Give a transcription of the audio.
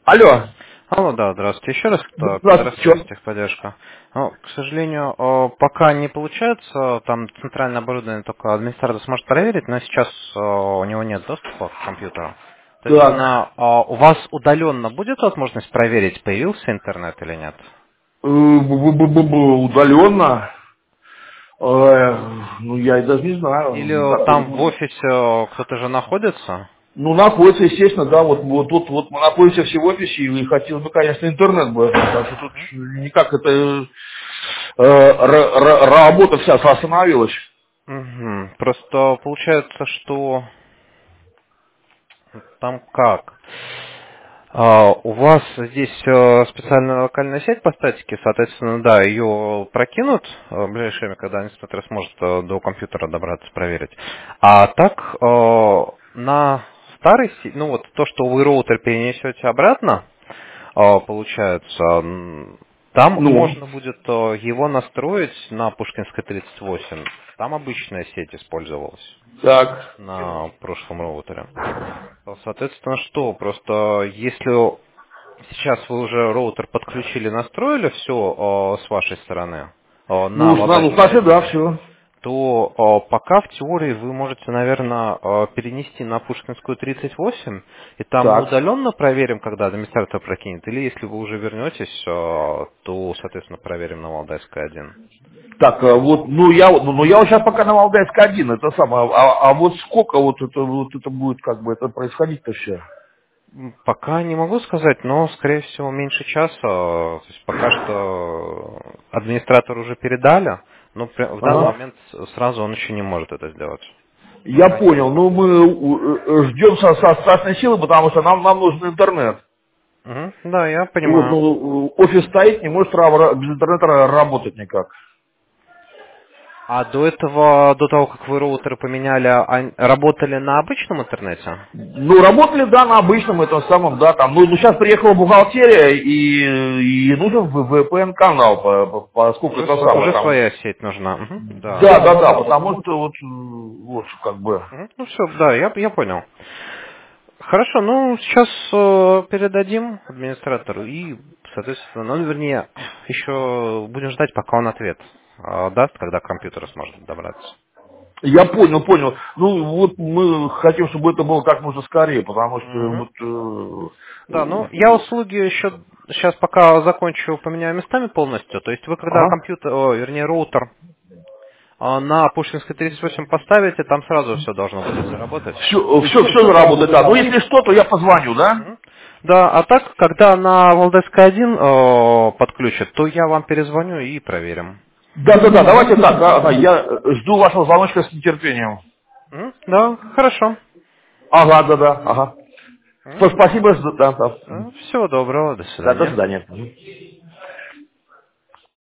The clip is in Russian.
Алло. Алло, да, здравствуйте. Еще раз, Здравствуйте. Петросвязь, Чё? техподдержка. Ну, к сожалению, пока не получается, там центральное оборудование только администратор сможет проверить, но сейчас у него нет доступа к компьютеру. Так. Соответственно, у вас удаленно будет возможность проверить, появился интернет или нет? Удаленно. Ну, я и даже не знаю. Или Как это там в будет? офисе кто-то же находится? Ну, находится, естественно, да, вот тут вот мы находимся все в офисе, и хотелось бы, конечно, интернет бы, потому что тут никак это работа вся остановилась. Мгм. Просто получается, что там как? У вас здесь специальная локальная сеть по статике, соответственно, да, ее прокинут в ближайшее время, когда администратор сможет до компьютера добраться, проверить. А так, на старой сети, ну вот то, что вы роутер перенесете обратно, получается, там Ну, можно будет его настроить на Пушкинской 38. Там обычная сеть использовалась так. на прошлом роутере. Соответственно, что? Просто если сейчас вы уже роутер подключили, настроили все с вашей стороны на Ну, Валдайской кстати, да, 1, все. то пока в теории вы можете, наверное, перенести на Пушкинскую 38, и там мы Так. удаленно проверим, когда администратор прокинет, или если вы уже вернетесь, то, соответственно, проверим на Валдайской 1. Так, вот, ну, я вот сейчас пока на Валдайской один, это самое, а вот сколько вот это будет, как бы, это происходить-то все? Пока не могу сказать, но, скорее всего, меньше часа. То есть пока что администратор уже передали, но в данный Ага. момент сразу он еще не может это сделать. По Я крайней понял, мере, ну пока. мы ждем со страшной силы, потому что нам нужен интернет. Мгм. Да, я Вот, понимаю. ну, офис стоит, не может без интернета работать никак. А до этого, до того, как вы роутеры поменяли, работали на обычном интернете? Ну, работали, да, на обычном этом самом, да, там, ну, сейчас приехала бухгалтерия, и нужен VPN-канал, поскольку это самое Уже там. своя сеть нужна. Мгм. Да. Да, потому что вот, как бы. Мгм. Ну все, да, я понял. Хорошо, ну сейчас передадим администратору и, соответственно, ну, вернее, еще будем ждать, пока он ответ даст, когда к компьютеру сможет добраться. Я понял. Ну, вот мы хотим, чтобы это было как можно скорее, потому что Мгм. вот... Да, ну я услуги еще сейчас пока закончу, поменяю местами полностью. То есть вы когда Ага. компьютер, вернее роутер на Пушкинской 38 поставите, там сразу все должно будет заработать. Все заработает, да. Ну, если что, то я позвоню, да? Мгм. Да, а так, когда на Валдайской 1 подключат, то я вам перезвоню и проверим. Да, давайте так, да, я жду вашего звоночка с нетерпением. Да, хорошо. Ага, да, ага. Спасибо, да. Всего доброго, до Да, до свидания. свидания.